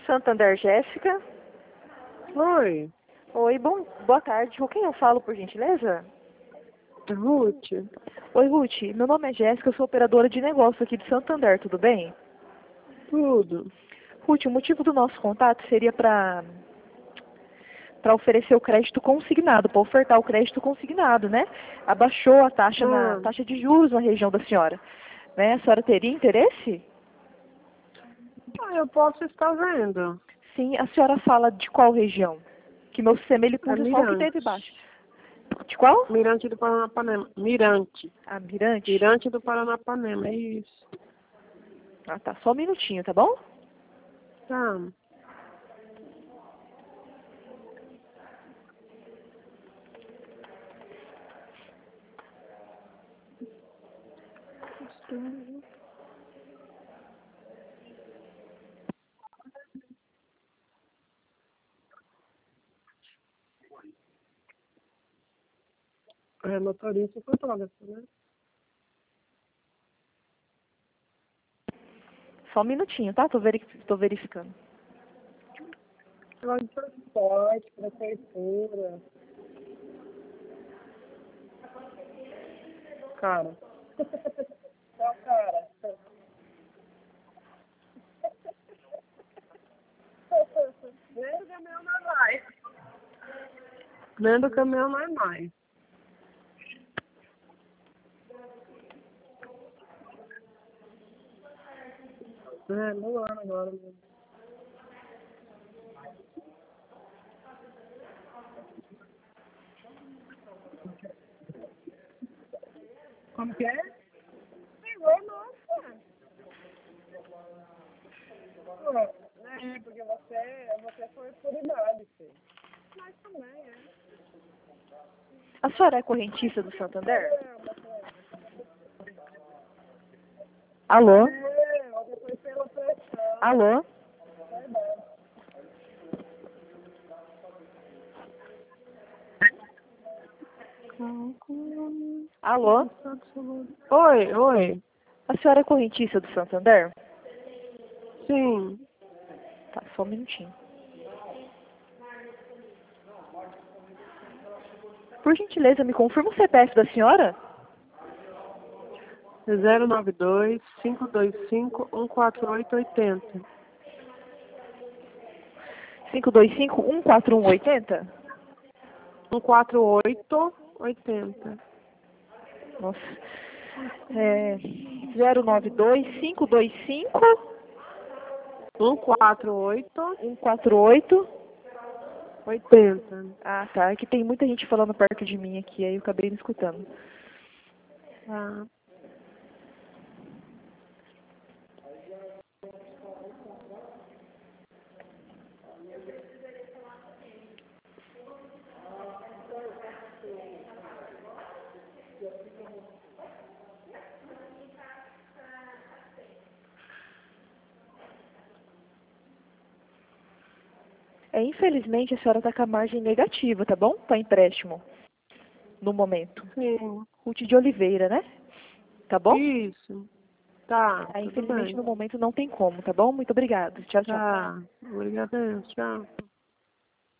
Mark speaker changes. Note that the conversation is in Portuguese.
Speaker 1: Santander, Jéssica.
Speaker 2: Oi,
Speaker 1: Oi, boa tarde. Com quem eu falo, por gentileza?
Speaker 2: Ruth.
Speaker 1: Oi, Ruth. Meu nome é Jéssica, eu sou operadora de negócio aqui de Santander, tudo bem?
Speaker 2: Tudo.
Speaker 1: Ruth, o motivo do nosso contato seria para oferecer o crédito consignado, para ofertar o crédito consignado, né? Abaixou a taxa taxa de juros na região da senhora, né? A senhora teria interesse?
Speaker 2: Eu posso estar vendo.
Speaker 1: Sim, a senhora fala de qual região? Que meu sistema ele puxa só o que teve
Speaker 2: Mirante.
Speaker 1: baixo. De qual?
Speaker 2: Mirante do Paranapanema. Mirante.
Speaker 1: Ah, Mirante?
Speaker 2: Mirante do Paranapanema, é isso.
Speaker 1: Ah, tá. Só um minutinho, tá bom?
Speaker 2: Tá. É motorista e fotógrafo, né?
Speaker 1: Só um minutinho, tá? Tô verificando.
Speaker 2: Negócio de transporte, prefeitura. Cara. Só cara. Nem do caminhão não é mais. Nem do caminhão não é mais. É, no ano agora mesmo. Como que é? Pegou, nossa. Pô, é, porque você foi por idade, filho. Mas também, é.
Speaker 1: A senhora é correntista do Santander? Alô?
Speaker 2: É, você foi pela pressão,
Speaker 1: Alô?
Speaker 2: verdade.
Speaker 1: Alô?
Speaker 2: Oi.
Speaker 1: A senhora é correntista do Santander?
Speaker 2: Sim.
Speaker 1: Tá, só um minutinho. Por gentileza, me confirma o CPF da senhora?
Speaker 2: 092-525-14880.
Speaker 1: 525-14180?
Speaker 2: 14880.
Speaker 1: Nossa. É, 092-525-148.
Speaker 2: 14880.
Speaker 1: Ah, tá. É que tem muita gente falando perto de mim aqui, aí eu acabei não escutando.
Speaker 2: Tá.
Speaker 1: Infelizmente, a senhora está com a margem negativa, tá bom? Para empréstimo, no momento.
Speaker 2: Sim.
Speaker 1: Ruth de Oliveira, né? Tá bom?
Speaker 2: Isso. Tá, tudo
Speaker 1: Infelizmente,
Speaker 2: bem.
Speaker 1: no momento não tem como, tá bom? Muito obrigada. Tchau, tchau.
Speaker 2: Tá. Obrigada. Tchau.